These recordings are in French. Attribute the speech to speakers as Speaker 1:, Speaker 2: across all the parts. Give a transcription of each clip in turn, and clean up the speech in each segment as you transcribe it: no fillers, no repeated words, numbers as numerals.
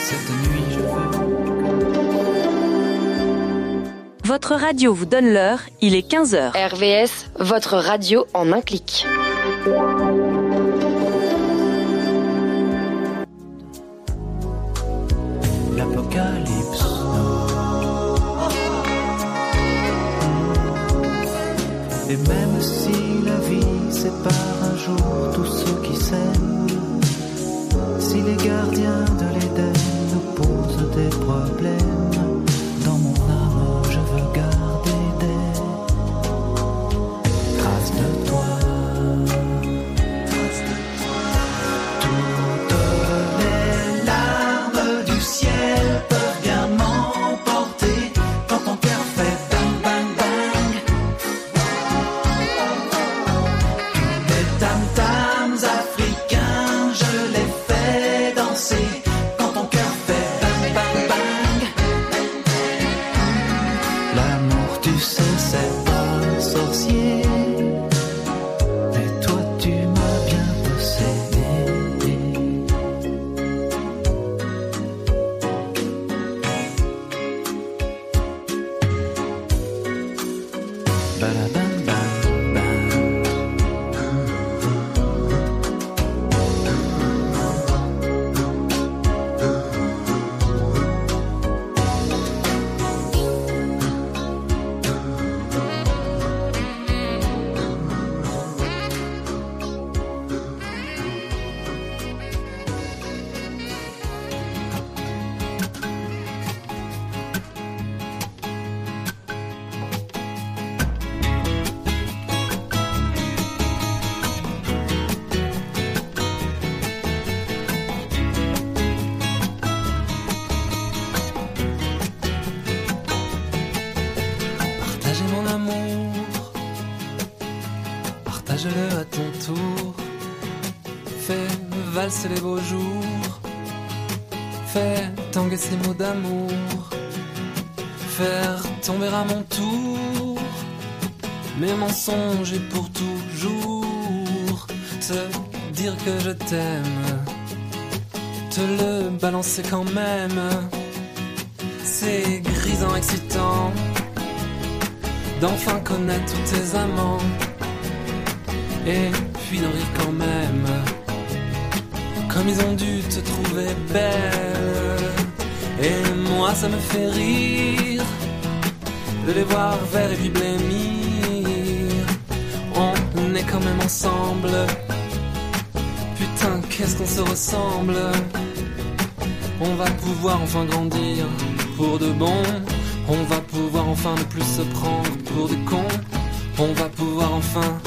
Speaker 1: Cette nuit je veux.
Speaker 2: Votre radio vous donne l'heure, il est 15h.
Speaker 3: RVS, votre radio en un clic.
Speaker 1: L'apocalypse. Et même si la vie sépare un jour tous ceux qui s'aiment, si les gardiens de l'Éden nous posent des problèmes, dans mon âme je veux garder des traces de toi. Toutes les larmes du ciel peuvent bien m'emporter quand ton cœur fait bang bang bang. Tous les tam-tams africains, je les fais danser quand ton cœur fait bang bang bang. L'amour, tu sais, c'est pas sorcier, mais toi tu m'as bien possédé. Badabam bam bam. Partagez mon amour, partage-le à ton tour. Fais valser les beaux jours, fais tanguer ces mots d'amour, faire tomber à mon tour mes mensonges et pour toujours te dire que je t'aime, te le balancer quand même. C'est grisant, excitant d'enfin connaître tous tes amants et puis d'en rire quand même, comme ils ont dû te trouver belle. Et moi ça me fait rire de les voir verts et puis blêmir. On est quand même ensemble, putain qu'est-ce qu'on se ressemble. On va pouvoir enfin grandir pour de bon. On va pouvoir enfin ne plus se prendre pour des cons. On va pouvoir enfin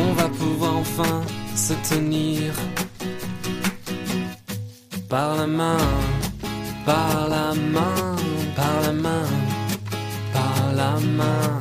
Speaker 1: se tenir par la main, par la main, par la main, par la main.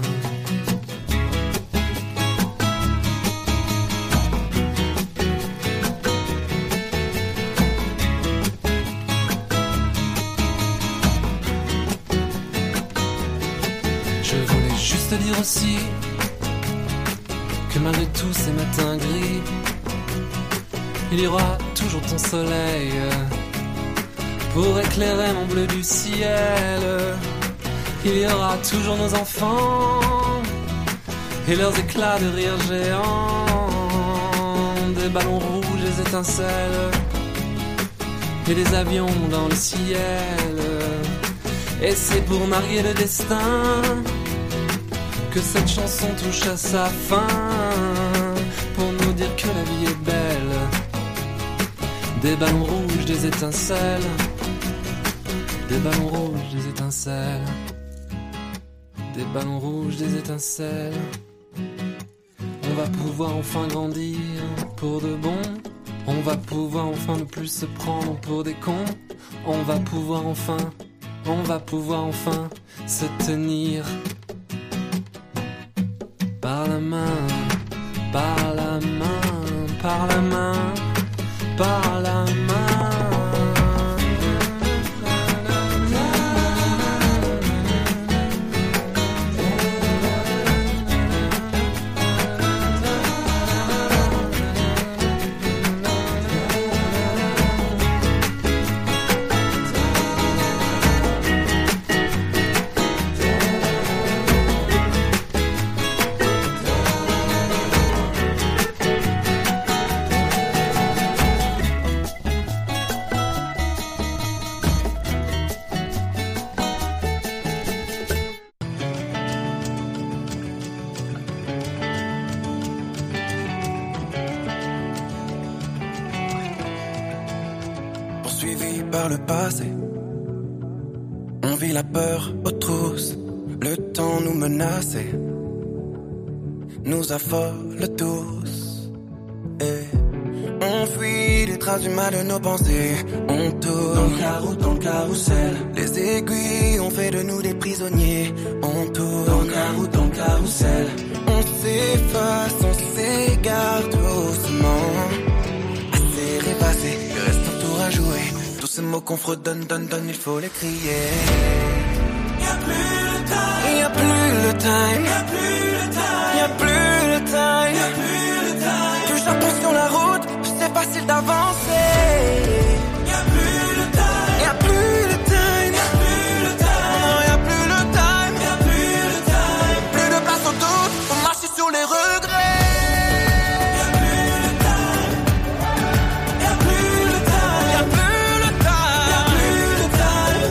Speaker 1: Je voulais juste te dire aussi que malgré tous ces matins gris, il y aura toujours ton soleil pour éclairer mon bleu du ciel. Il y aura toujours nos enfants et leurs éclats de rire géants, des ballons rouges, des étincelles et des avions dans le ciel. Et c'est pour narguer le destin que cette chanson touche à sa fin, pour nous dire que la vie est belle. Des ballons rouges, des étincelles, des ballons rouges, des étincelles, des ballons rouges, des étincelles. On va pouvoir enfin grandir pour de bon. On va pouvoir enfin ne plus se prendre pour des cons. On va pouvoir enfin se tenir par la main, par la main, par la main, par la main.
Speaker 4: poursuivis par le passé. On vit la peur aux trousses, le temps nous menaçait, nous affole tous. Et on fuit les traces du mal de nos pensées. On tourne dans le carrousel. Les aiguilles ont fait de nous des prisonniers. On tourne dans le carrousel. On s'efface, on s'égare doucement. Assez rêvassé, il reste un tour à jouer. Tous ces mots qu'on fredonne, donne, il faut les crier. Y'a plus le time. Y'a plus le time. Y'a plus le time. Y'a plus le time. Y'a plus le time. Plus j'apprends sur la route, plus c'est facile d'avancer. Y'a plus le time. Y'a plus le time. Y'a plus le time. Non, y'a plus le time. Y'a plus le time. Plus de place au doute, on marche sur les regrets. Y'a plus le time. Y'a plus le time. Y'a plus le time. Y'a plus le time.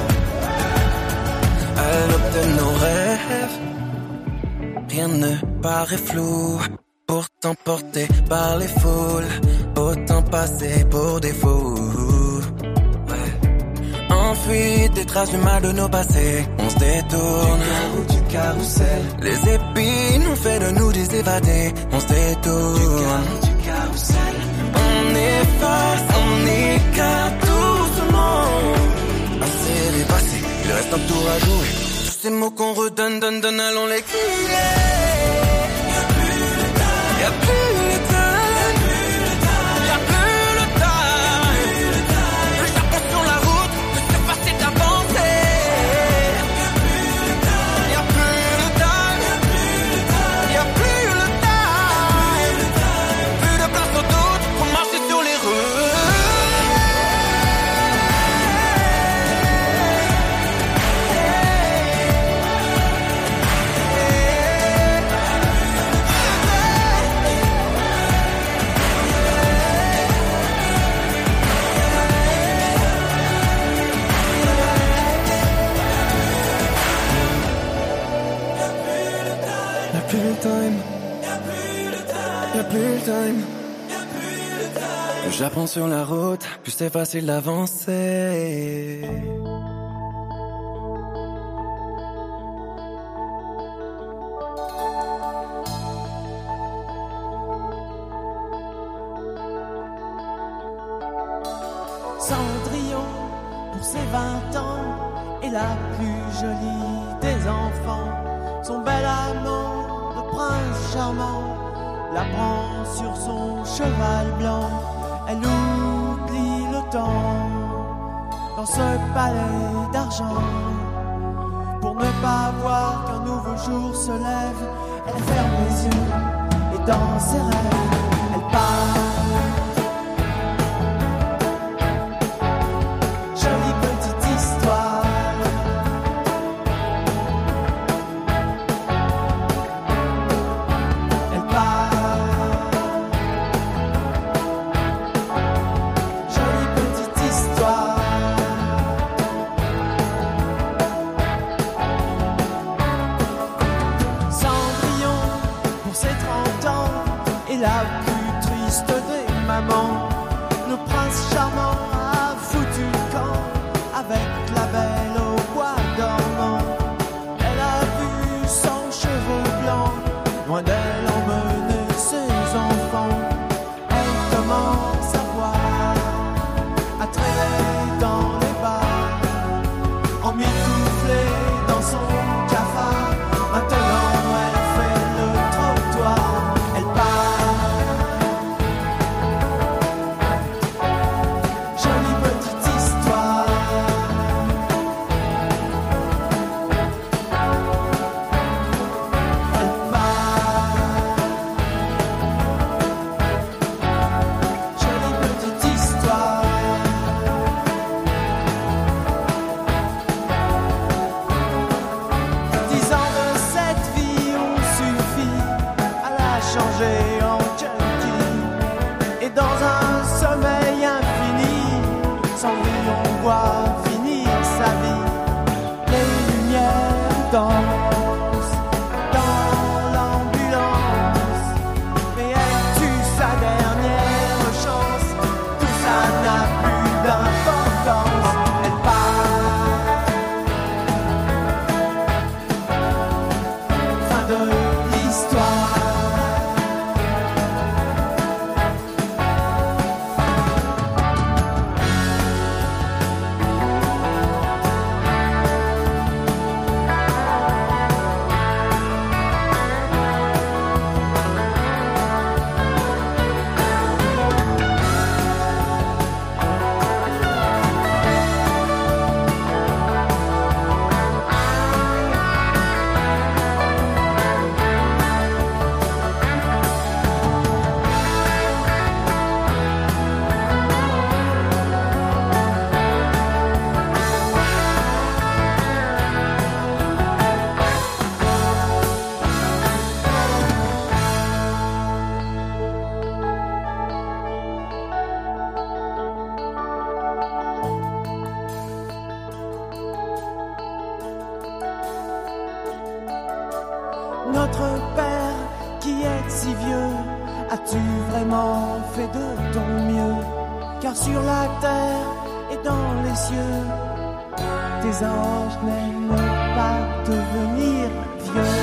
Speaker 4: À l'aube de nos rêves, rien ne paraît flou. Pourtant porté par les foules, autant passer pour des fous. Ouais. Enfuis des traces du mal de nos passés, on se détourne du carrousel. Les épines ont fait de nous des évadés, on se détourne du carrousel. On efface, on écarte doucement. Assez repassé, il reste un tour à jouer. Tous ces mots qu'on redonne, donne, allons les crier. Y'a plus le time, y'a plus le time. Plus j'apprends sur la route, plus c'est facile d'avancer. Y'a plus le time, y'a plus le time. Plus de place au doute, faut marcher sur les rues. Y'a plus le time. Y'a plus le time. Plus j'apprends sur la route, plus c'est facile d'avancer.
Speaker 5: Cendrillon, pour ses 20 ans, est la plus jolie des enfants. Son bel amant, le prince charmant, la prend sur son cheval blanc. Elle oublie le temps dans ce palais d'argent. Pour ne pas voir qu'un nouveau jour se lève, elle ferme les yeux et dans ses rêves, elle part. Jolie petite histoire. Elle part. Jolie petite histoire. Cendrillon, pour ses 30 ans, est la plus triste si vieux, as-tu vraiment fait de ton mieux? Car sur la terre et dans les cieux, tes anges n'aiment pas devenir vieux.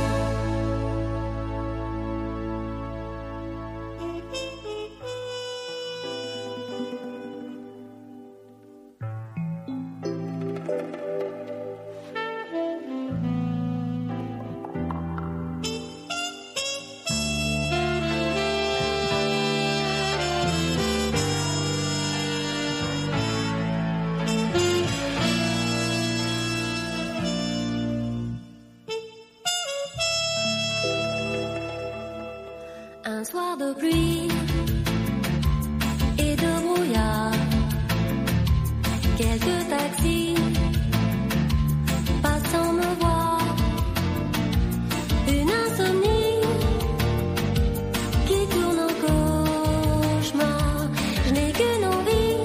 Speaker 6: Un soir de pluie et de brouillard, quelques taxis passant me voir, une insomnie qui tourne en cauchemar. Je n'ai qu'une envie,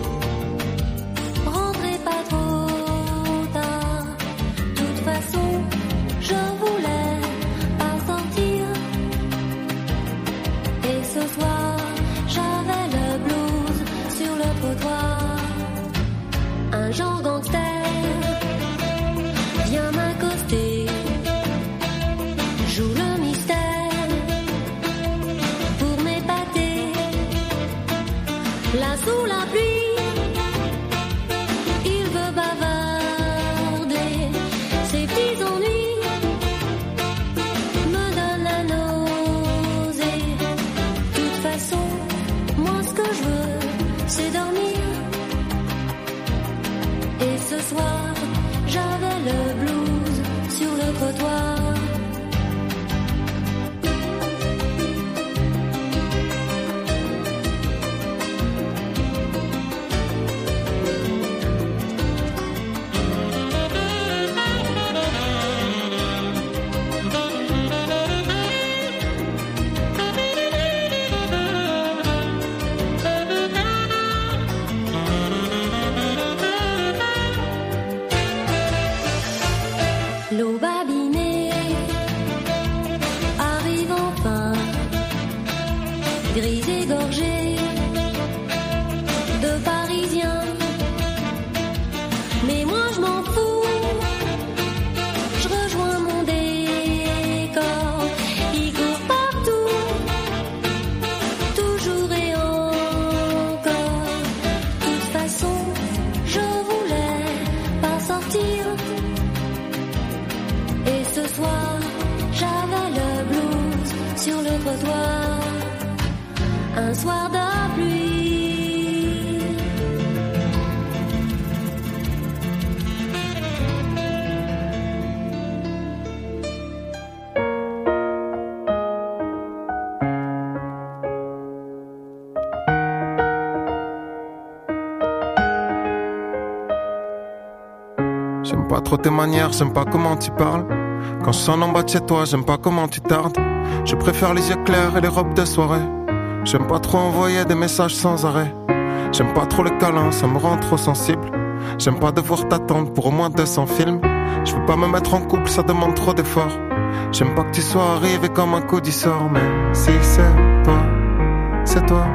Speaker 6: rentrez pas trop tard. De toute façon, je voulais pas sortir. Et ce soir, j'avais le blues sur le trottoir. Un genre gangster vient m'accoster, joue le mystère pour m'épater. Là sous la pluie, il veut bavarder. Ses petits ennuis me donnent la nausée. De toute façon, moi ce que je veux, c'est dormir. Et ce soir, j'avais le blues sur le trottoir. L'eau babinée arrive enfin, grise et gorgée de Parisiens. Mais moi je m'en fous, je rejoins mon décor. Il court partout, toujours et encore. De toute façon, je voulais pas sortir. Et ce soir, j'avais le blues sur le trottoir. Un soir de pluie.
Speaker 7: J'aime pas trop tes manières, j'aime pas comment tu parles. Quand je sonne en bas de chez toi, j'aime pas comment tu tardes. Je préfère les yeux clairs et les robes de soirée. J'aime pas trop envoyer des messages sans arrêt. J'aime pas trop les câlins, ça me rend trop sensible. J'aime pas devoir t'attendre pour au moins 200 films. Je veux pas me mettre en couple, ça demande trop d'efforts. J'aime pas que tu sois arrivé comme un coup du sort. Mais si c'est toi, c'est toi.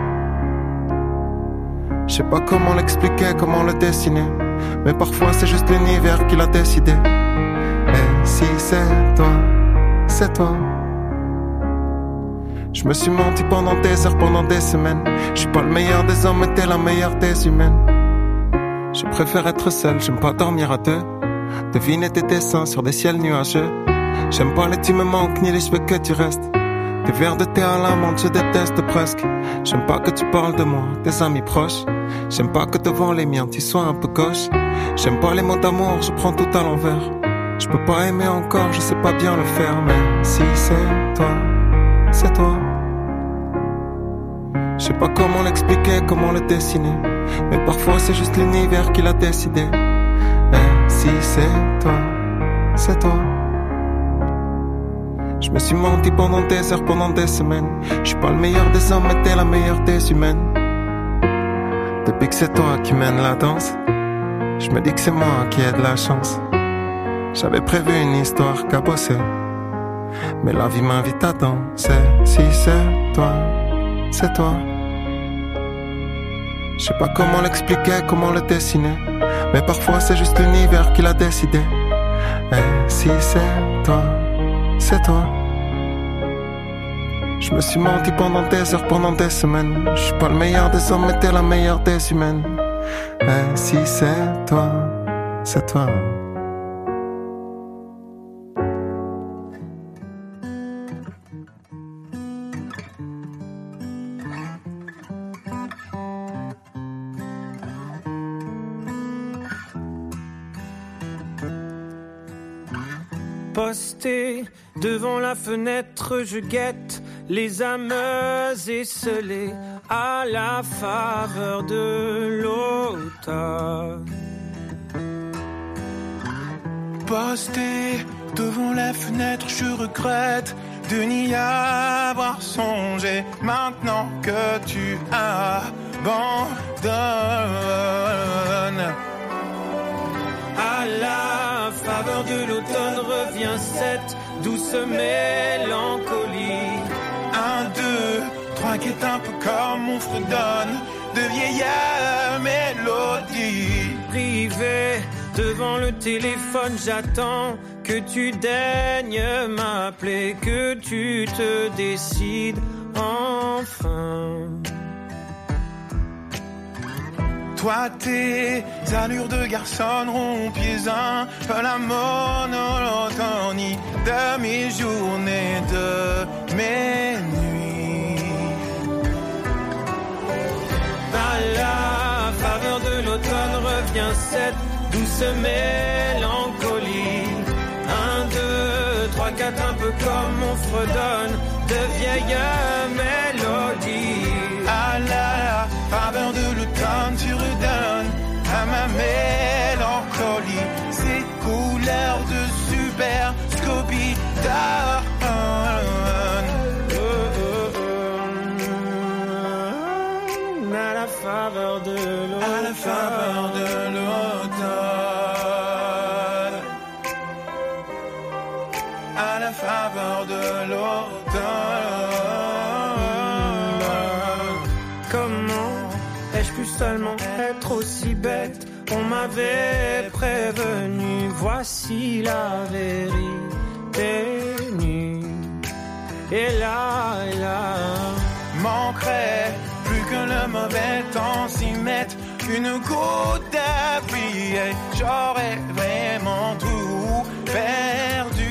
Speaker 7: Je sais pas comment l'expliquer, comment le dessiner. Mais parfois c'est juste l'univers qui l'a décidé. Et si c'est toi, c'est toi. Je me suis menti pendant des heures, pendant des semaines. Je suis pas le meilleur des hommes, mais t'es la meilleure des humaines. Je préfère être seul, j'aime pas dormir à deux. Deviner tes dessins sur des ciels nuageux. J'aime pas les tu me manques, ni les cheveux que tu restes. Tes verres de thé à la menthe, je déteste presque. J'aime pas que tu parles de moi, tes amis proches. J'aime pas que devant les miens, tu sois un peu gauche. J'aime pas les mots d'amour, je prends tout à l'envers. Je peux pas aimer encore, je sais pas bien le faire. Mais si c'est toi, c'est toi. Je sais pas comment l'expliquer, comment le dessiner. Mais parfois c'est juste l'univers qui l'a décidé. Et si c'est toi, c'est toi. Je me suis menti pendant des heures, pendant des semaines. Je suis pas le meilleur des hommes, mais t'es la meilleure des humaines. Depuis que c'est toi qui mène la danse, je me dis que c'est moi qui ai de la chance. J'avais prévu une histoire cabossée. Mais la vie m'invite à danser. Si c'est toi, c'est toi. Je sais pas comment l'expliquer, comment le dessiner, mais parfois c'est juste l'univers qui l'a décidé. Et si c'est toi, c'est toi. Je me suis menti pendant des heures, pendant des semaines. Je suis pas le meilleur des hommes, mais t'es la meilleure des humaines. Et si c'est toi, c'est toi.
Speaker 8: Posté devant la fenêtre, je guette les âmes esselées à la faveur de l'automne.
Speaker 9: Posté devant la fenêtre, je regrette de n'y avoir songé. Maintenant que tu abandonnes,
Speaker 8: à la faveur de l'automne revient cette douce mélancolie.
Speaker 9: 1, 2, 3 qui est un peu comme on fredonne de vieilles mélodies.
Speaker 8: Privé devant le téléphone, j'attends que tu daignes m'appeler, que tu te décides enfin.
Speaker 9: Toi, tes allures de garçon rompiez un peu la monotonie de mes journées, de mes nuits.
Speaker 8: À la faveur de l'automne revient cette douce mélancolie. 1, 2, 3, 4, un peu comme on fredonne de vieilles mélodies.
Speaker 9: À la faveur de l'automne, tu redonnes à ma mélancolie ces couleurs de super Scooby-Doo.
Speaker 8: À la faveur de l'automne.
Speaker 9: À la faveur de l'automne. À la faveur de l'automne.
Speaker 8: Comment ai-je pu seulement être aussi bête? On m'avait prévenu, voici la vérité nue. Et là,
Speaker 9: manquerait plus que le mauvais temps s'y mette une goutte de pluie et j'aurais vraiment tout perdu.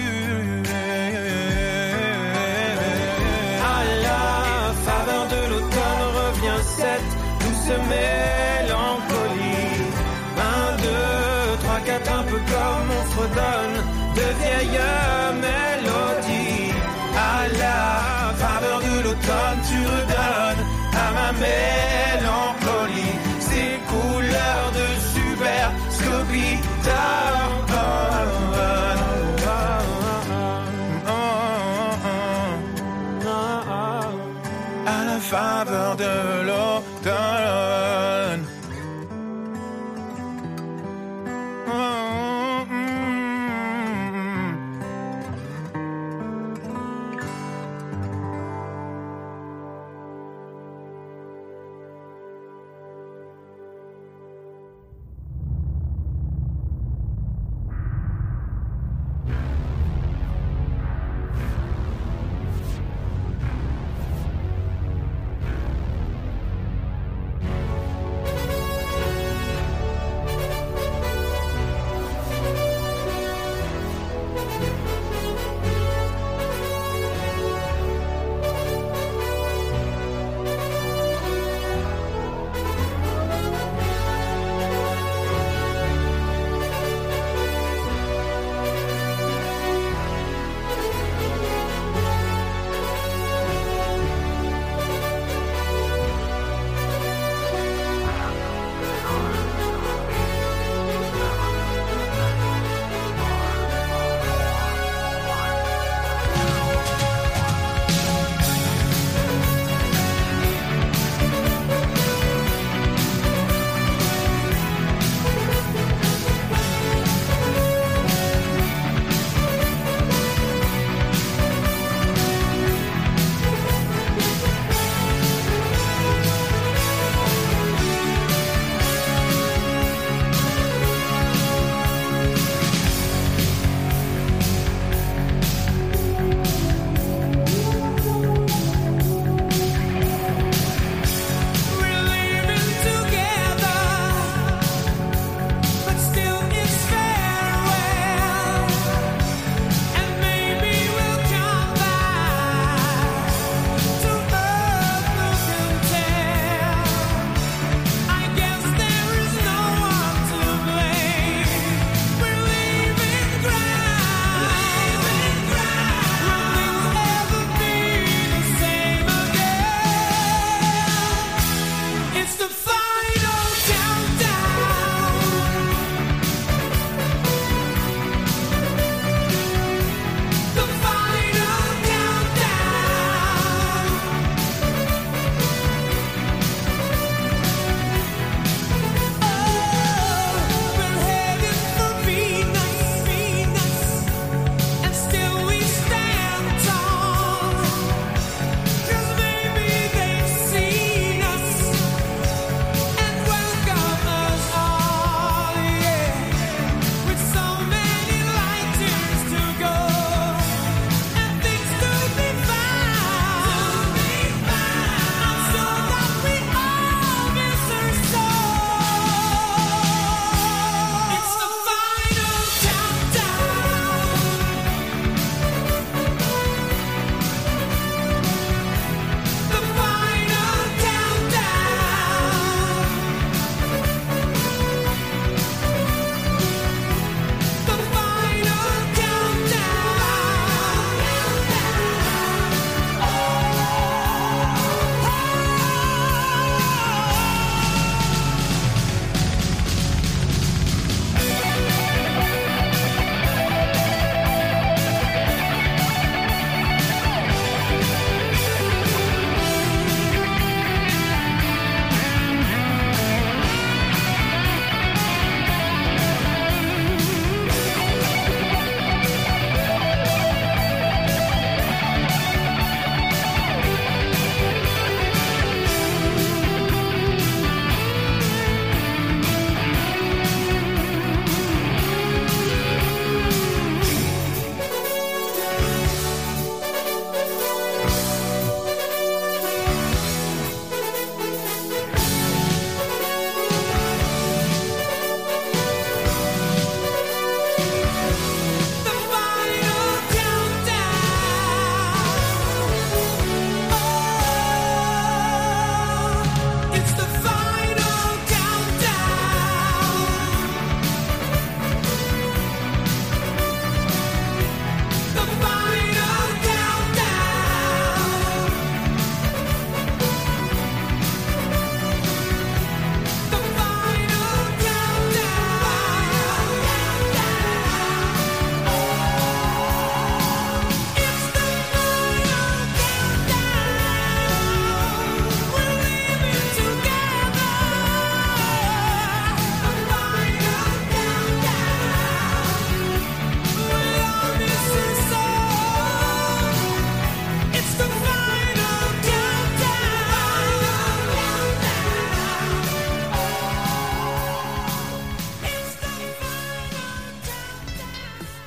Speaker 8: À la faveur de l'automne revient cette douce mélancolie. 1, 2, 3, 4, un peu comme on fredonne de vieilles mélodies.
Speaker 9: À la faveur de l'automne, tu redonnes à ma mélancolie ces couleurs de super Scooby-Doo. À la faveur de l'automne.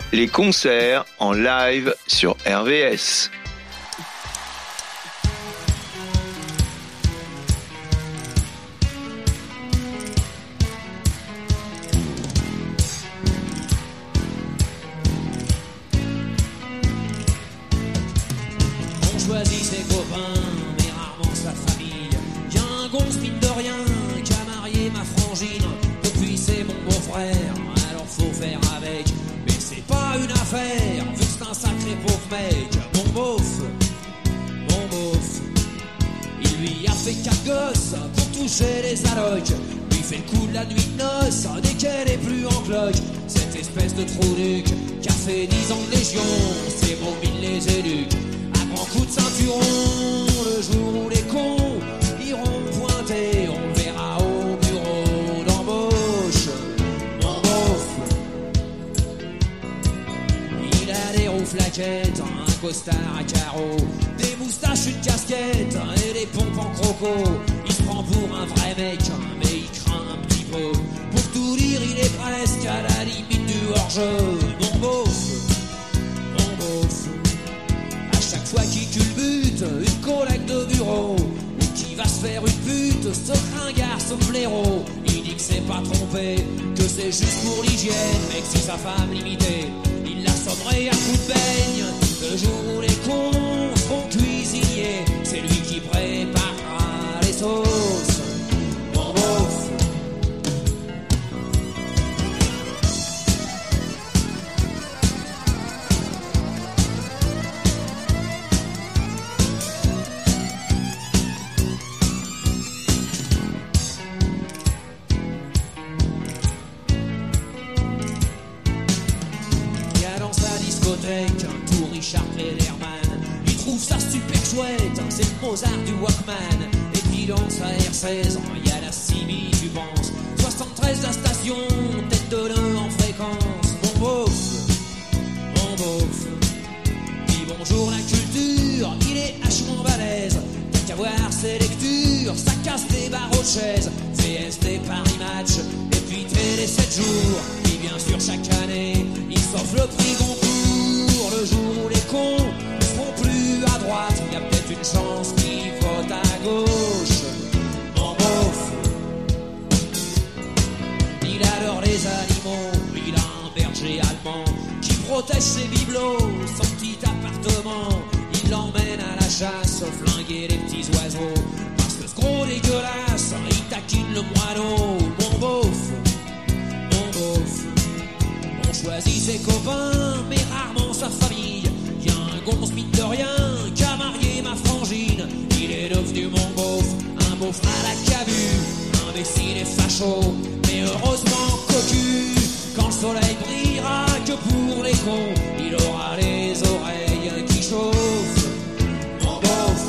Speaker 10: les concerts en live sur RVS.
Speaker 11: On choisit ses copains, mais rarement sa famille. Y'a un gonze mine de rien qui a marié ma frangine. Depuis c'est mon beau-frère, alors faut faire avec. Mais c'est pas une affaire, vu que c'est un sacré pauvre mec. Mon beauf, il lui a fait 4 gosses pour toucher les allocs. Lui fait le coup de la nuit de noces dès qu'elle est plus en cloque. Cette espèce de trou-duc qui a fait 10 ans de légion, c'est mobile les éduques. À grands coups de ceinturon, le jour où les cons iront pointer, on le verra au bureau d'embauche. Mon beauf, il a des roues flaquettes, un costard à carreaux, des moustaches, une casquette et des pompes en croco. Il se prend pour un vrai mec, mais il craint un petit peu. Pour tout dire, il est presque à la limite du hors-jeu. Mon beauf, à chaque fois qu'il culbute, une collègue de bureau, ou qui va se faire une pute, ce ringard, ce blaireau. Il dit que c'est pas trompé, que c'est juste pour l'hygiène, mais que si sa femme l'imitait, il l'assommerait à coups de beigne. Le jour où les cons seront cuisiniers, c'est lui qui préparera les sauces. Mon beauf, il y a dans sa discothèque un tout Richard Klederman. Il trouve ça super chouette, c'est le Mozart du Walkman. Et puis dans sa R16, il y a la CB, tu penses 73 la station, tête de nœud en fréquence. Mon beauf, dis bonjour la culture, il est hachement balèze. T'as qu'à voir ses lectures, ça casse des barreaux de chaise. VSD Paris Match, et puis Télé 7 jours. Et bien sûr chaque année, il s'offre le prix Goncourt. Le jour où les cons ne seront plus à droite, il y a peut-être une chance qu'ils votent à gauche. Mon beauf, il adore les animaux, il a un berger allemand qui protège ses bibelots, son petit appartement. Il l'emmène à la chasse, flinguer les petits oiseaux, parce que ce gros dégueulasse, il taquine le moineau. Mon beauf, on choisit ses copains, mais rarement sa famille. Y'a un gonze mine de rien qui a marié ma frangine. Il est devenu mon beauf, un beauf à la cabue, imbécile et facho, mais heureusement cocu. Quand le soleil brillera que pour les cons, il aura les oreilles qui chauffent. Mon beauf,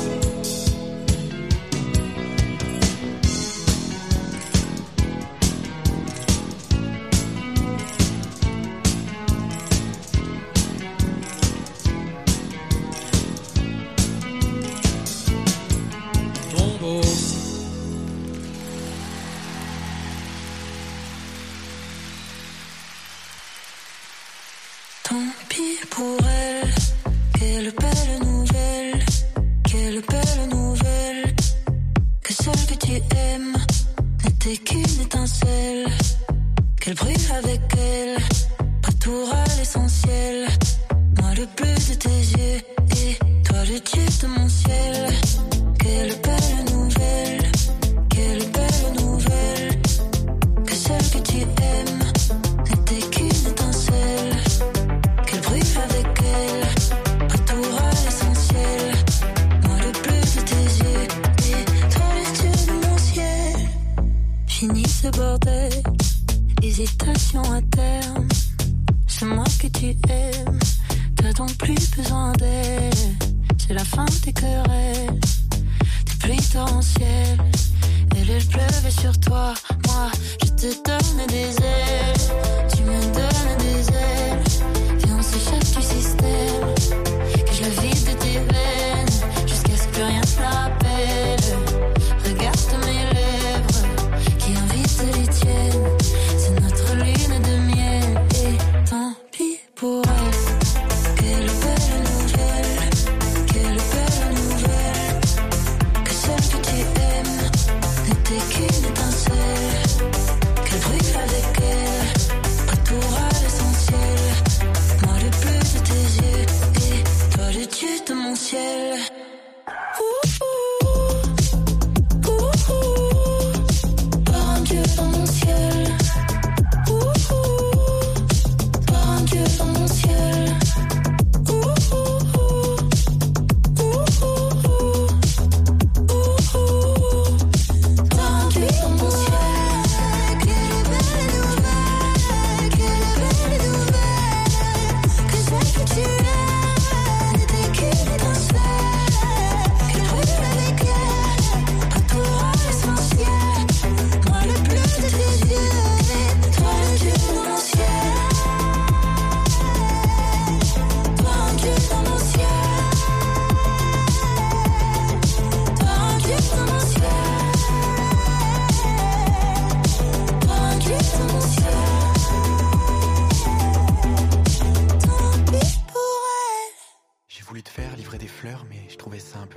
Speaker 11: mon beauf.
Speaker 6: Tant pis pour elle, quelle belle nouvelle, quelle belle nouvelle, que celle que tu aimes n'était qu'une étincelle, qu'elle brille avec elle, retour à l'essentiel, moi le bleu de tes yeux et toi le dieu de mon ciel, quelle belle nouvelle, quelle belle nouvelle, que celle que tu aimes n'était qu'une étincelle, qu'elle brille avec elle, retour à l'essentiel, moi le bleu de tes yeux et toi le dieu de mon ciel. Fini ce bordel, hésitation à terme, c'est moi que tu aimes, t'as donc plus besoin d'elle, c'est la fin des querelles, des pluies torrentielles, elle pleuvait sur toi, moi je te donne des ailes, tu me donnes des ailes, viens on s'échappe du système, que je la vide de tes veines, jusqu'à ce que plus rien te rappelle, regarde mes lèvres, qui invitent les tiennes, c'est notre lune de miel, et tant pis pour elle.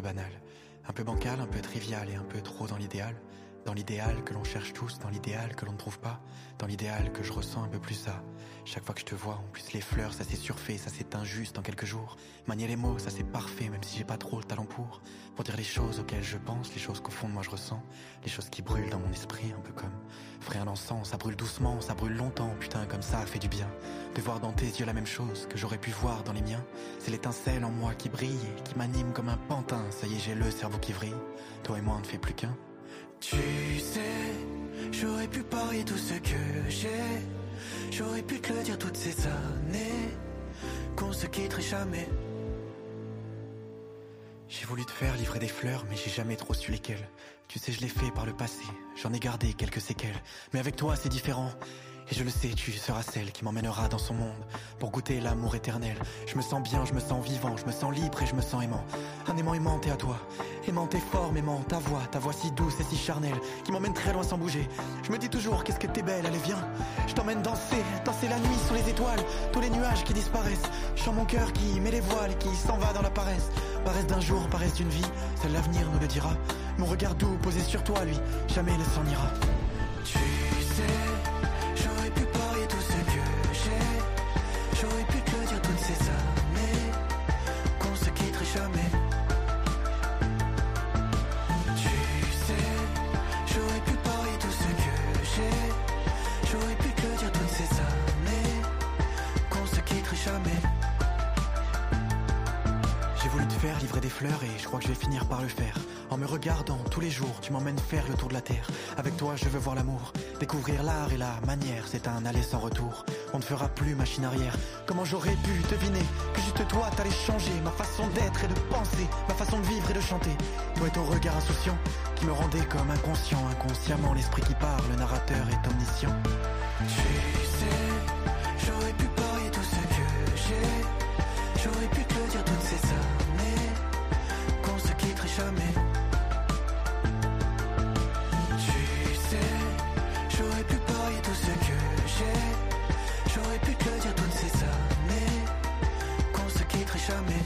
Speaker 12: banal. Un peu bancal, un peu trivial et un peu trop dans l'idéal. Dans l'idéal que l'on cherche tous, dans l'idéal que l'on ne trouve pas. Dans l'idéal que je ressens un peu plus ça. Chaque fois que je te vois, en plus les fleurs, ça s'est surfait, ça s'éteint juste en quelques jours. Manier les mots, ça c'est parfait, même si j'ai pas trop le talent pour dire les choses auxquelles je pense, les choses qu'au fond de moi je ressens. Les choses qui brûlent dans mon esprit, un peu comme frais un encens, ça brûle doucement, ça brûle longtemps. Putain, comme ça fait du bien. De voir dans tes yeux la même chose que j'aurais pu voir dans les miens. C'est l'étincelle en moi qui brille et qui m'anime comme un pantin. Ça y est, j'ai le cerveau qui vrille. Toi et moi on ne fait plus qu'un.
Speaker 13: Tu sais, j'aurais pu parier tout ce que j'ai. J'aurais pu te le dire toutes ces années, qu'on se quitterait jamais.
Speaker 12: J'ai voulu te faire livrer des fleurs, mais j'ai jamais trop su lesquelles. Tu sais, je l'ai fait par le passé, j'en ai gardé quelques séquelles. Mais avec toi c'est différent, et je le sais, tu seras celle qui m'emmènera dans son monde pour goûter l'amour éternel. Je me sens bien, je me sens vivant, je me sens libre et je me sens aimant. Un aimant aimant t'es à toi, aimant t'es fort, m'aimant ta voix si douce et si charnelle, qui m'emmène très loin sans bouger. Je me dis toujours qu'est-ce que t'es belle, allez viens. Je t'emmène danser la nuit sous les étoiles, tous les nuages qui disparaissent. Je sens mon cœur qui met les voiles et qui s'en va dans la paresse. Paresse d'un jour, paresse d'une vie, seul l'avenir nous le dira. Mon regard doux posé sur toi, lui, jamais ne s'en ira.
Speaker 13: Tu sais, j'aurais pu parier tout ce que j'ai. J'aurais pu te le dire toutes ces années, qu'on se quitterait jamais. Tu sais, j'aurais pu parier tout ce que j'ai. J'aurais pu te le dire toutes ces années, qu'on se quitterait jamais.
Speaker 12: J'ai voulu te faire livrer des fleurs et je crois que je vais finir par le faire. En me regardant tous les jours, tu m'emmènes faire le tour de la terre. Avec toi je veux voir l'amour, découvrir l'art et la manière. C'est un aller sans retour, on ne fera plus machine arrière. Comment j'aurais pu deviner que juste toi t'allais changer ma façon d'être et de penser, ma façon de vivre et de chanter. Toi et ton regard insouciant qui me rendait comme inconscient. Inconsciemment l'esprit qui parle, le narrateur est omniscient.
Speaker 13: Tu sais, j'aurais pu parier tout ce que j'ai. J'aurais pu te le dire toutes ces années, qu'on se quitterait jamais. Tu sais, j'aurais pu parier tout ce que j'ai. J'aurais pu te le dire toutes ces années, qu'on se quitterait jamais.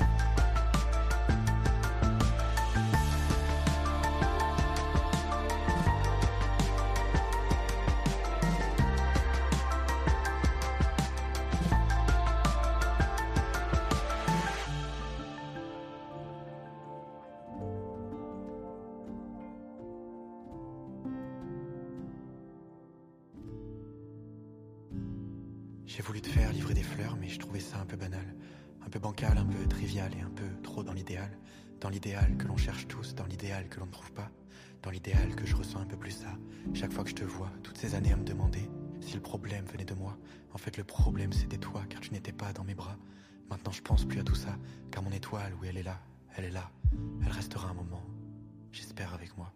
Speaker 12: J'ai voulu te faire livrer des fleurs, mais je trouvais ça un peu banal. Un peu bancal, un peu trivial et un peu trop dans l'idéal. Dans l'idéal que l'on cherche tous, dans l'idéal que l'on ne trouve pas. Dans l'idéal que je ressens un peu plus ça. Chaque fois que je te vois, toutes ces années à me demander si le problème venait de moi. En fait le problème c'était toi, car tu n'étais pas dans mes bras. Maintenant je pense plus à tout ça, car mon étoile, oui elle est là. Elle restera un moment, j'espère avec moi.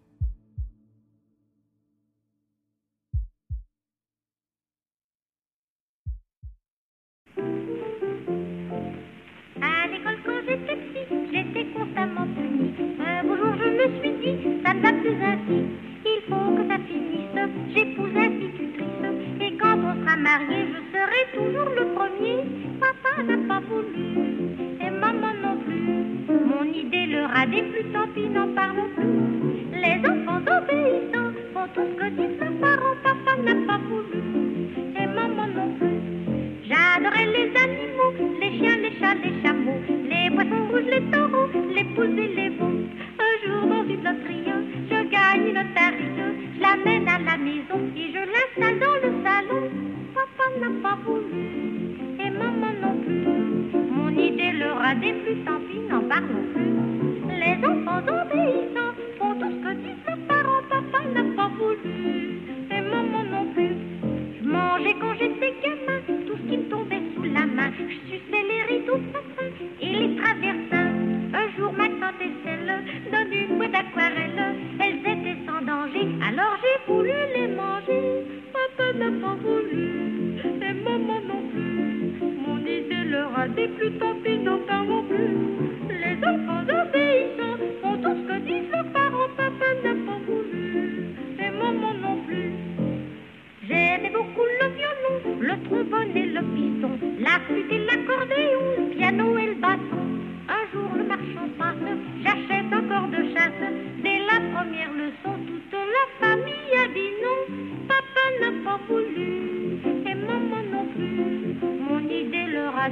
Speaker 14: À l'école quand j'étais petite, j'étais constamment punie. Un beau jour je me suis dit, ça ne va plus ainsi. Il faut que ça finisse, j'épouse institutrice. Et quand on sera mariés, je serai toujours le premier. Papa n'a pas voulu, et maman non plus. Mon idée leur a déplu, tant pis n'en parlons plus. Les enfants obéissants font tout ce que disent leurs parents. Papa n'a pas voulu, et maman non plus. J'adorais les animaux, les chiens, les chats, les chameaux, les poissons rouges, les taureaux, les poules et les veaux. Un jour dans une loterie, je gagne une loterie. Je l'amène à la maison et je l'installe dans le salon. Papa n'a pas voulu, et maman non plus. Mon idée leur a déplu, tant pis n'en parlons plus. Les enfants obéissants font tout ce que disent leurs parents. Papa n'a pas voulu, et maman non plus. Je mangeais quand j'étais gamin tout ce qui me tombait sous la main. Je suçais les rideaux et les traversins. Un jour ma tante et celle dans une boîte d'aquarelle. Elles étaient sans danger, alors j'ai voulu les manger. Papa n'a pas voulu, et maman non plus. Mon idée leur a déplu, tant pis n'en parlons plus. Les enfants obéissants font tout ce que disent leurs parents. Papa n'a pas voulu, et maman non plus. J'aimais beaucoup le violon, le trombone et le piston, la flûte et l'accordéon, le piano et le basson. Un jour le marchand passe, j'achète encore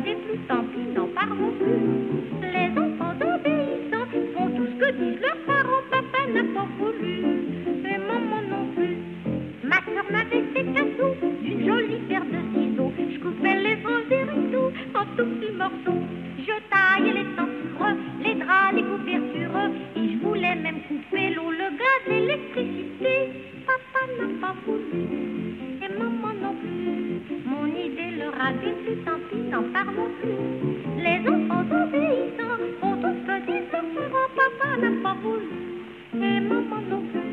Speaker 14: regardez plus, tant pis, n'en parlons plus. Les enfants obéissants font tout ce que disent leurs parents. Papa n'a pas voulu, et maman non plus. Ma soeur m'avait fait cadeau d'une jolie paire de ciseaux. Je coupais les branches des rideaux en tout petits morceaux. Je taillais les tentures, les draps, les couvertures. Et je voulais même couper l'eau, le gaz, l'électricité. Papa n'a pas voulu, et maman non plus. Mon idée leur a déplu, tant pis, n'en parlons plus. Les enfants obéissants font tout ce que disent leurs parents. Papa n'a pas voulu, et maman non plus.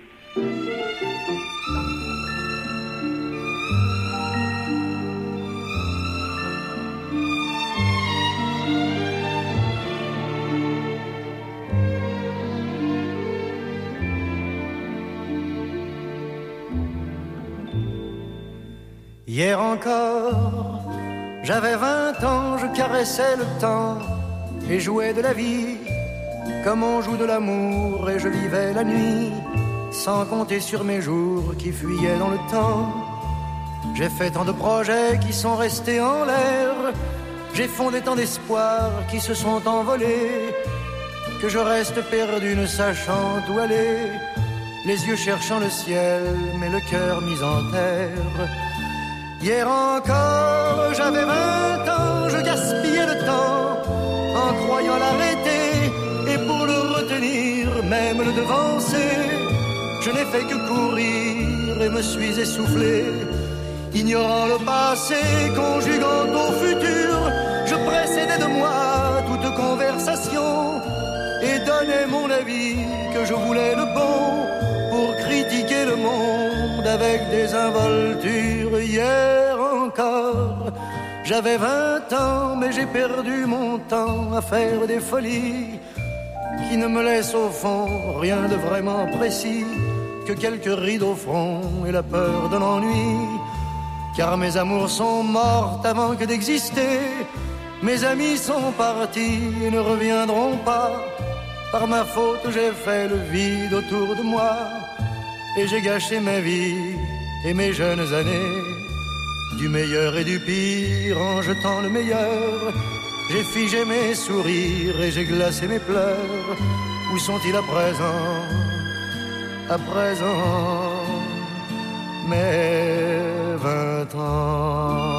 Speaker 15: Hier encore, j'avais 20 ans, je caressais le temps et jouais de la vie comme on joue de l'amour, et je vivais la nuit sans compter sur mes jours qui fuyaient dans le temps. J'ai fait tant de projets qui sont restés en l'air, j'ai fondé tant d'espoirs qui se sont envolés, que je reste perdu ne sachant où aller, les yeux cherchant le ciel mais le cœur mis en terre. Hier encore, j'avais 20 ans, je gaspillais le temps en croyant l'arrêter, et pour le retenir, même le devancer, je n'ai fait que courir et me suis essoufflé. Ignorant le passé, conjuguant au futur, je précédais de moi toute conversation et donnais mon avis que je voulais le bon pour critiquer le monde avec des involtures. Hier encore, j'avais 20 ans, mais j'ai perdu mon temps à faire des folies qui ne me laissent au fond rien de vraiment précis que quelques rides au front et la peur de l'ennui. Car mes amours sont mortes avant que d'exister, mes amis sont partis et ne reviendront pas. Par ma faute j'ai fait le vide autour de moi, et j'ai gâché ma vie et mes jeunes années. Du meilleur et du pire en jetant le meilleur, j'ai figé mes sourires et j'ai glacé mes pleurs. Où sont-ils à présent? À présent, mes 20 ans.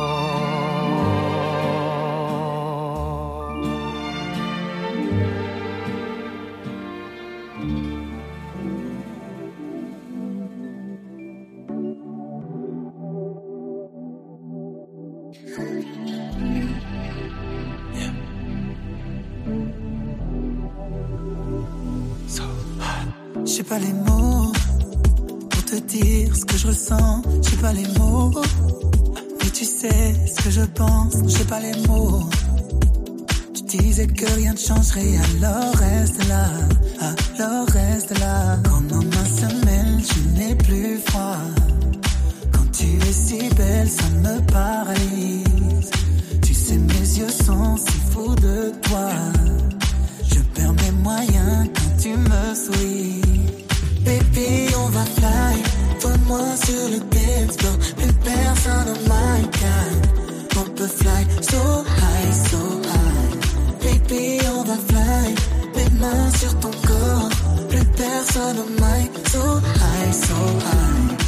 Speaker 16: J'ai pas les mots pour te dire ce que je ressens. J'ai pas les mots, mais tu sais ce que je pense. J'ai pas les mots. Tu disais que rien ne changerait, alors reste là, alors reste là. Quand nos mains se mêlent, tu n'es plus froid. Quand tu es si belle, ça me paralyse. Tu sais, mes yeux sont si fous de toi. Je perds mes moyens quand tu me souris. Baby, on va fly, toi-moi sur le dance floor. Plus personne on my kind. On peut fly so high, so high. Baby, on va fly, mes mains sur ton corps. Plus personne on my so high, so high.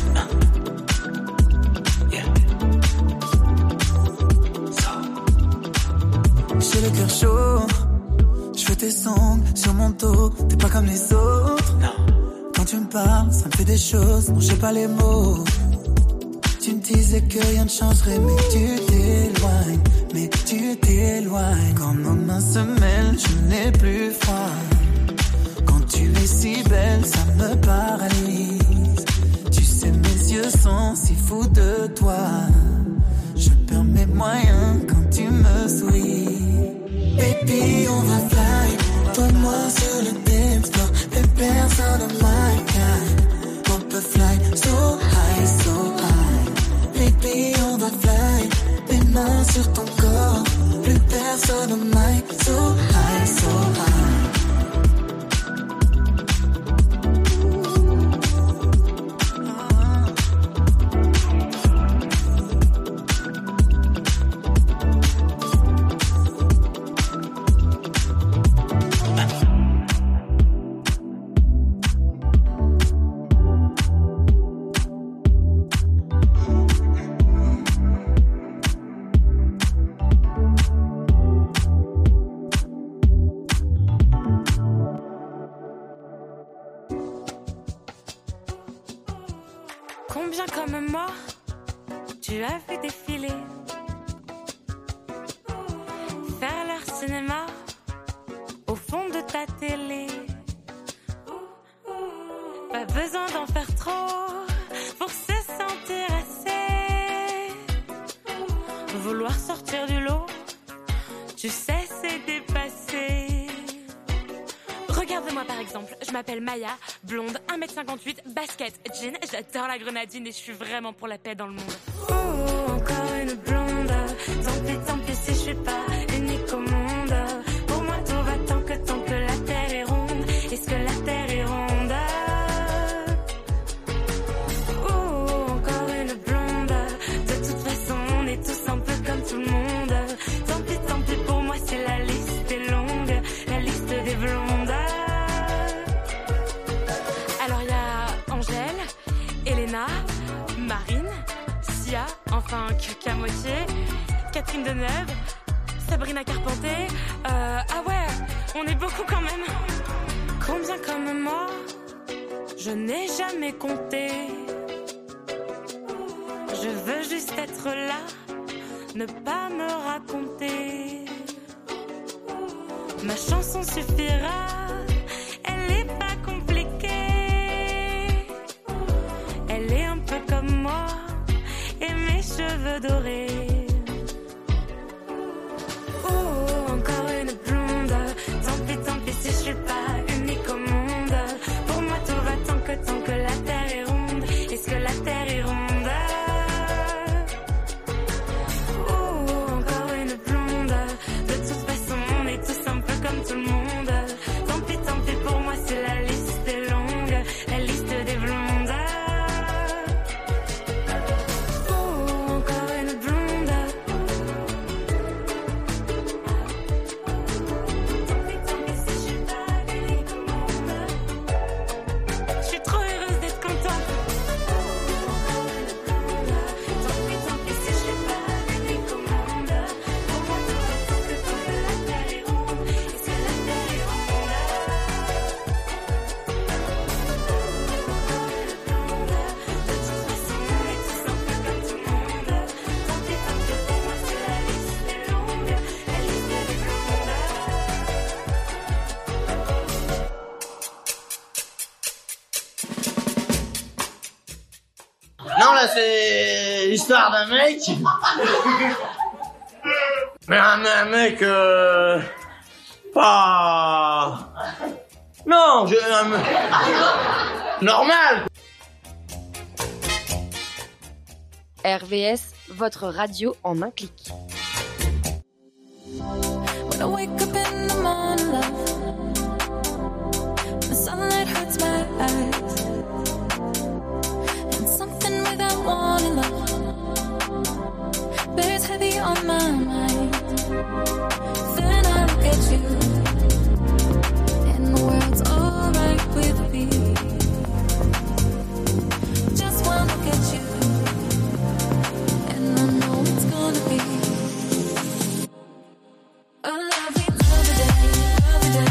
Speaker 16: J'ai le cœur chaud, je fais tes songs sur mon dos. T'es pas comme les autres, non. Quand tu me parles, ça me fait des choses, non j'ai pas les mots. Tu me disais que rien ne changerait, mais tu t'éloignes, mais tu t'éloignes. Quand nos mains se mêlent, je n'ai plus froid. Quand tu es si belle, ça me paralyse. Tu sais, mes yeux sont si fous de toi. Je perds mes moyens quand tu me souris. Baby, on va fly, toi-moi sur le dance floor. Plus personne on my kind. On peut fly so high, so high. Baby, on va fly, mes mains sur ton corps. Plus personne on my so high, so high.
Speaker 17: tu as vu défiler, faire leur cinéma au fond de ta télé. Pas besoin d'en faire trop pour se sentir assez. Vouloir sortir du lot, tu sais c'est dépassé. Regarde-moi par exemple, je m'appelle Maya, blonde, 1m58, basket, jean, j'adore la grenadine et je suis vraiment pour la paix dans le monde. Oh, encore une blonde, tant pis si je suis pas unique au monde. Pour moi tout va tant que la terre est ronde. Est-ce que la terre est ronde? Oh, encore une blonde, de toute façon on est tous un peu comme tout le monde. Tant pis pour moi c'est la liste est longue, la liste des blondes. Alors y a Angèle, Elena, Marine, Sia, enfin qu'à moitié, Catherine Deneuve, Sabrina Carpenter, ah ouais, on est beaucoup quand même. Combien comme moi, je n'ai jamais compté. Je veux juste être là, ne pas me raconter. Ma chanson suffira, elle est pas compliquée. Elle est un peu comme moi et mes cheveux dorés. Oh, encore une blonde, tant pis si je suis pas unique au monde. Pour moi tout va tant que la terre est ronde. Est-ce que la terre est ronde? Oh, encore une blonde, de toute façon on est tous un peu comme tout le monde. Tant pis pour moi c'est la liste est longue, la liste des blondes. Oh, encore une blonde. Tant pis si je suis pas unique au monde. Je suis trop heureuse d'être contente. Tant pis si je suis pas unique au monde. Pour moi tout va tant que la terre est ronde. Est-ce que la terre est ronde? De toute façon on est tous un peu comme tout le monde. Tant pis pour moi c'est la liste est longue, la liste des blondes.
Speaker 18: Non, là, c'est l'histoire d'un mec. Mais un mec, pas... Non, normal.
Speaker 3: RVS, votre radio en un clic.
Speaker 6: When I wake up in the morning, love, the sunlight hurts my eyes, and something without warning, love, bears heavy on my mind. Then I look at you, and the world's alright with me. Just one look at you, and I know it's gonna be a lovely day, lovely day.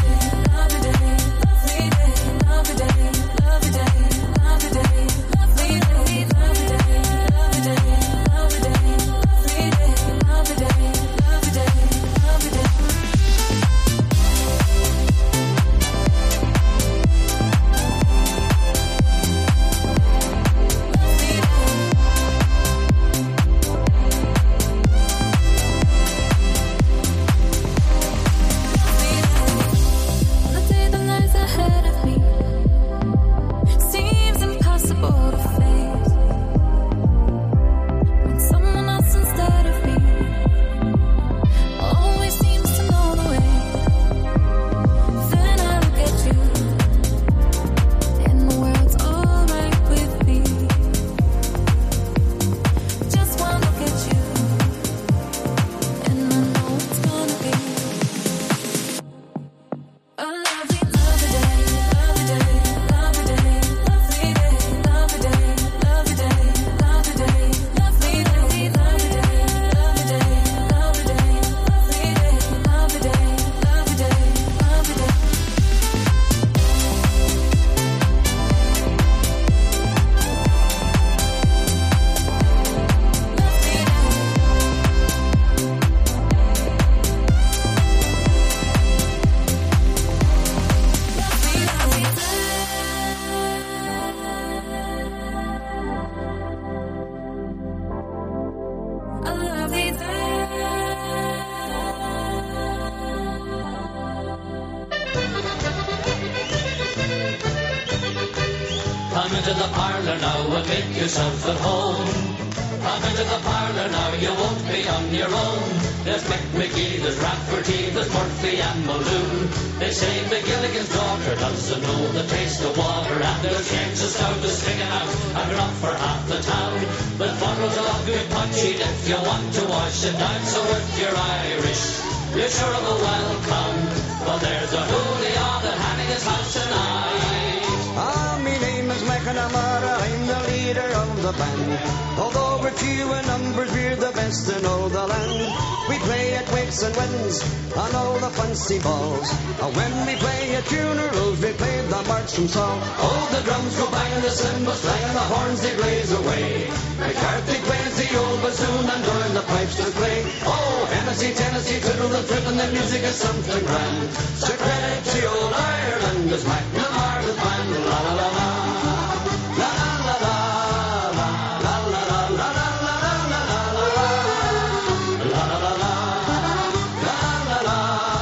Speaker 11: into the parlor now and make yourself at home. Come into the parlor now, you won't be on your own. There's Mick McGee, there's Rafferty, there's Murphy and Muldoon. They say McGilligan's daughter doesn't know the taste of water, and there's James the Stout is singing out a grub for half the town. With bottles of good puncheon if you want to wash it down. So if you're Irish, you're sure of a welcome. Well, there's a hoolie on at Hannigan's house tonight.
Speaker 19: Ah, my name is McNamara, I'm the leader of the band. Although we're few in numbers, we're the best in all the land. We play at wakes and weddings, on all the fancy balls. And when we play at funerals, we play the marching song.
Speaker 11: Oh, the drums go banging, the cymbals clanging, the horns they blaze away. McCarthy plays the old bassoon and Doyle the pipes to play. Oh, Hennessy, Tennessee, fiddle the trip, and the music is something grand. So credit to old Ireland as McNamara's band. La la la la, la la la la, la la la la la la la la la, la la la la, la la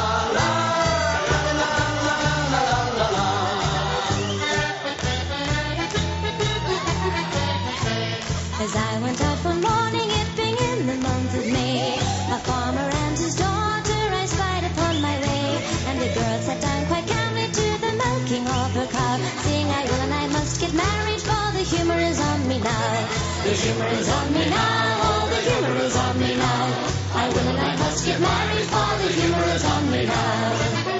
Speaker 11: la la,
Speaker 6: As I went out one morning, it being in the month of May, a farmer and his daughter I spied upon my way, and the girl sat down quite calmly to the milking of her cow, saying I will and I must get married, for the humour is on me now. The humour is on me now, oh the humour is on me now. I will and I must get married, for the humour is on me now.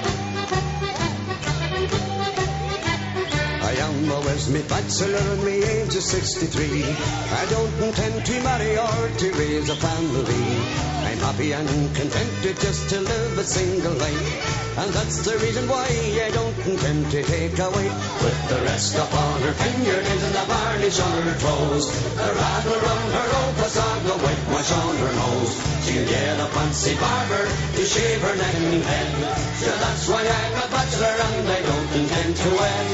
Speaker 19: I am a Westmeath bachelor and my age is 63. I don't intend to marry or to raise a family. I'm happy and contented just to live a single life, and that's the reason why I don't intend to take a wife.
Speaker 11: With the rest upon her fingernails and the varnish on her toes, the rattle round her opus on the whitewash on her nose. She'll get a fancy barber to shave her neck and head. So that's why I'm a bachelor and I don't intend to wed.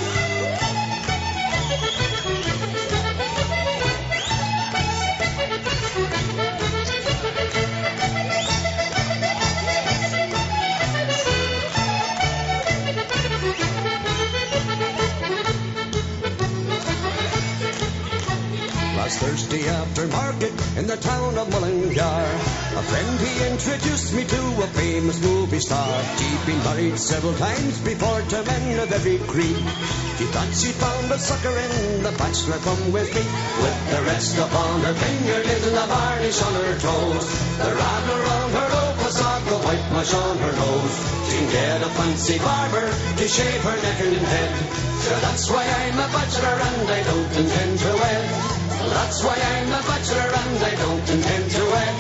Speaker 19: Last Thursday after market in the town of Mullingar, a friend he introduced me to a famous movie star. She'd been married several times before to men of every creed. She thought she found a sucker in the bachelor come with me.
Speaker 11: With the rest upon her fingernails and the varnish on her toes, the rattle round her opus on the whitewash on her nose. She can get a fancy barber to shave her neck and head. So that's why I'm a bachelor and I don't intend to wed. That's why I'm a bachelor and I don't intend to wed.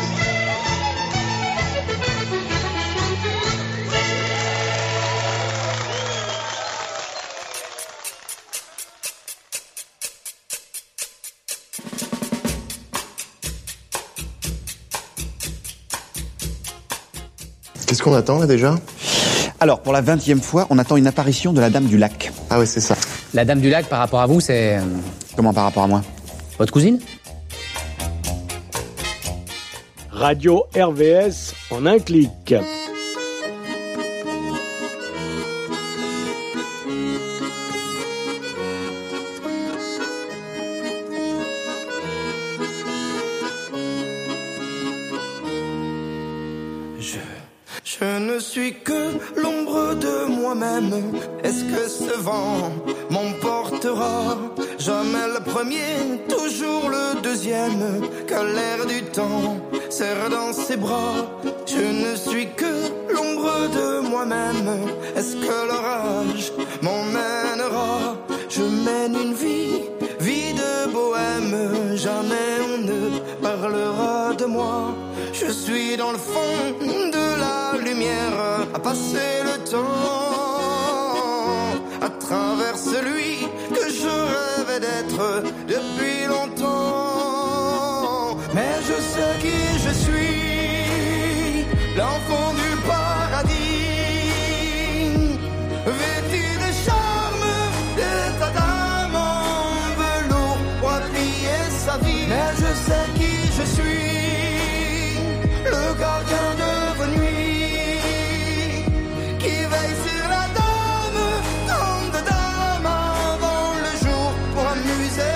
Speaker 7: Qu'est-ce qu'on attend là déjà ?
Speaker 20: Alors, pour la 20e fois, on attend une apparition de la Dame du Lac.
Speaker 7: Ah ouais, c'est ça.
Speaker 21: La Dame du Lac, par rapport à vous, c'est...
Speaker 20: Comment par rapport à moi ?
Speaker 21: Votre cousine ?
Speaker 22: Radio RVS en un clic.
Speaker 4: Je ne suis que l'ombre de moi-même. Est-ce que ce vent m'emportera? Jamais le premier, toujours le deuxième. Que l'air du temps serre dans ses bras. Je ne suis que l'ombre de moi-même. Est-ce que l'orage m'emmènera? Je mène une vie de bohème. Jamais on ne parlera de moi. Je suis dans le fond de la lumière, à passer le temps, à travers celui que je rêvais d'être depuis longtemps. Mais je sais qui je suis, l'enfant du paradis, vêtu de charme, d'état d'âme en velours pour plier sa vie. Mais je sais qui je suis, le gardien de vos nuits, qui veille sur la dame, tant de dames avant le jour pour amuser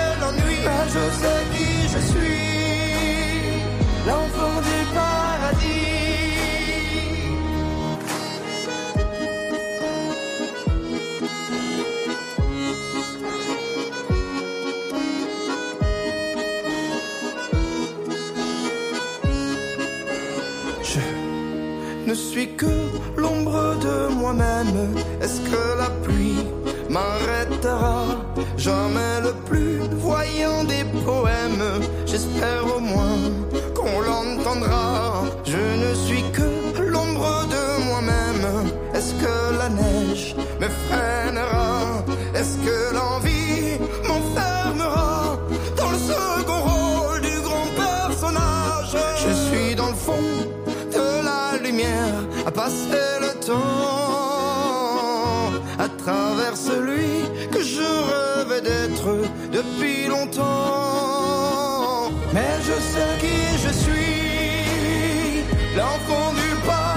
Speaker 4: ne suis que l'ombre de moi-même. Est-ce que la pluie m'arrêtera? Jamais le plus voyant des poèmes. J'espère au moins qu'on l'entendra. Je ne suis que l'ombre de moi-même. Est-ce que la neige me freinera? Est-ce que l'envie m'enfermera dans le second rôle du grand personnage? Je suis dans le fond de la lumière à passer le temps à travers celui que je rêvais d'être depuis longtemps. Mais je sais qui je suis, l'enfant du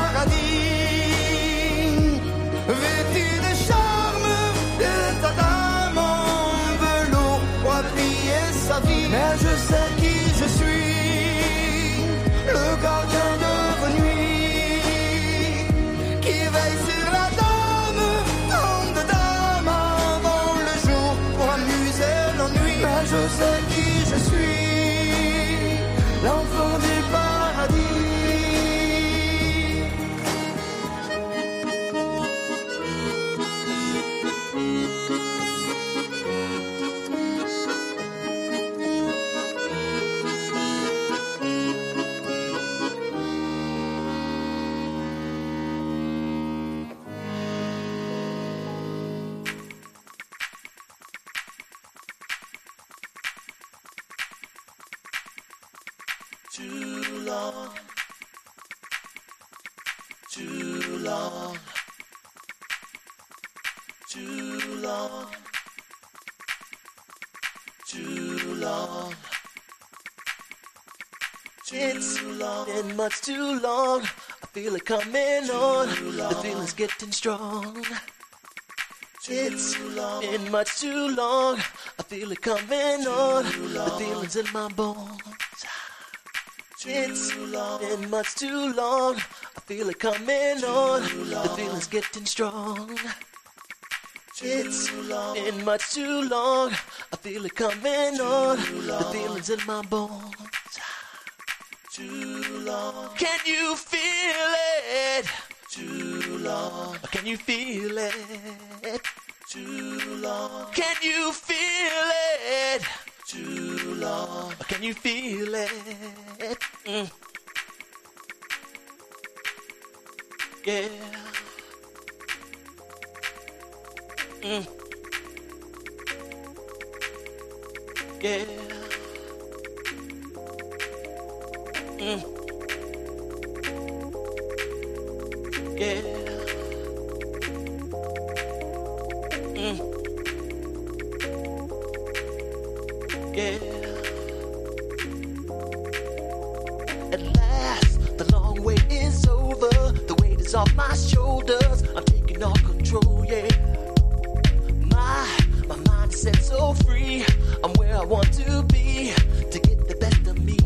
Speaker 4: paradis, vêtu des charmes d'état d'âme en velours pour habiller sa vie. Mais je sais qui je suis, le gardien de vos nuits, qui veille sur la dame comme de dames avant le jour pour amuser l'ennui. Mais je sais qui je suis, l'enfant du paradis.
Speaker 11: Too long, too long, too long, too long. It's been much too long. I feel it coming on. The feeling's getting strong. It's been much too long. I feel it coming on. The feeling's in my bones. It's been much too long. I feel it coming on. The feeling's getting strong. It's been much too long. I feel it coming on. The feeling's in my bones. Too long. Can you feel it? Too long. Can you feel it? Too long. Can you feel it? Too long. Can you feel it? Yeah. Yeah. Yeah. Yeah. At last, the long wait is over. The weight is off my shoulders. I'm taking all control, yeah. My mind is set so free. I'm where I want to be to get the best of me.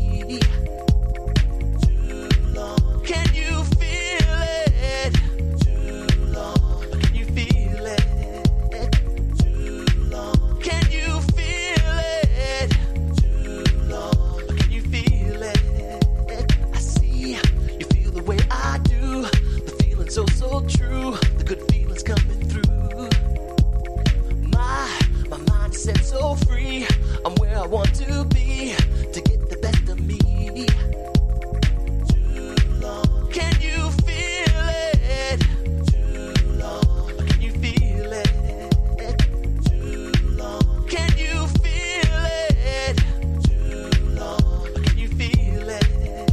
Speaker 11: Too long. Can you feel it? Too long. Can you feel it? Too long. Can you feel it? Too long. Can you feel it? I see you feel the way I do. The feeling so true. The good feeling's coming through. My mind is set so free. I'm where I want to be to get the best of me. Too long. Can you feel it? Too long. Can you feel it? Too long. Can you feel it? Too long. Can you feel it?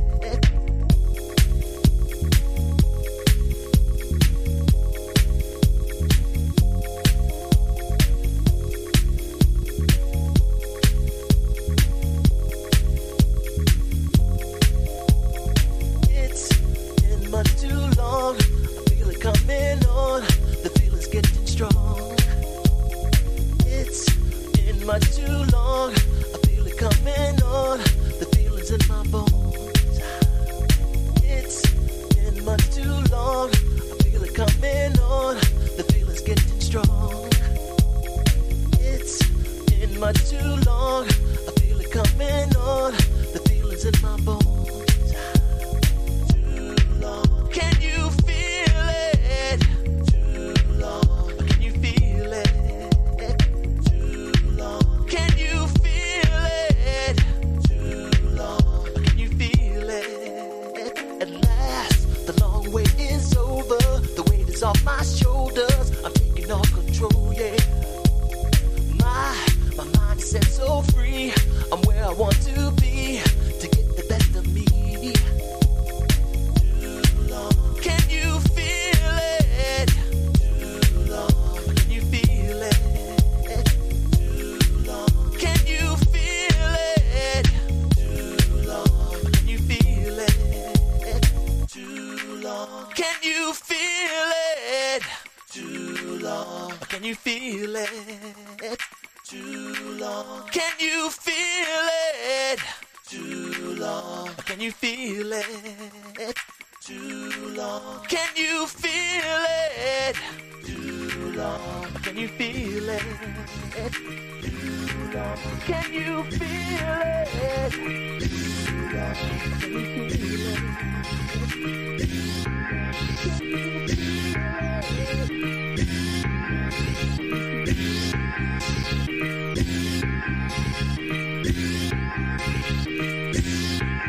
Speaker 11: It's been much too long. I feel it coming on. The feeling's getting strong. It's been much too long. I feel it coming on. The feeling's in my bones. It's been much too long. I feel it coming on. The feeling's getting strong. It's been much too long. I feel it coming on. The feeling's in my bones. Too long. Can you
Speaker 1: Can you feel it? Too long. Can you feel it? Too long. Can you feel it? Too long. Can you feel it? Too long. Can you feel it? Too long. Can you feel it? Too long. Can you feel it?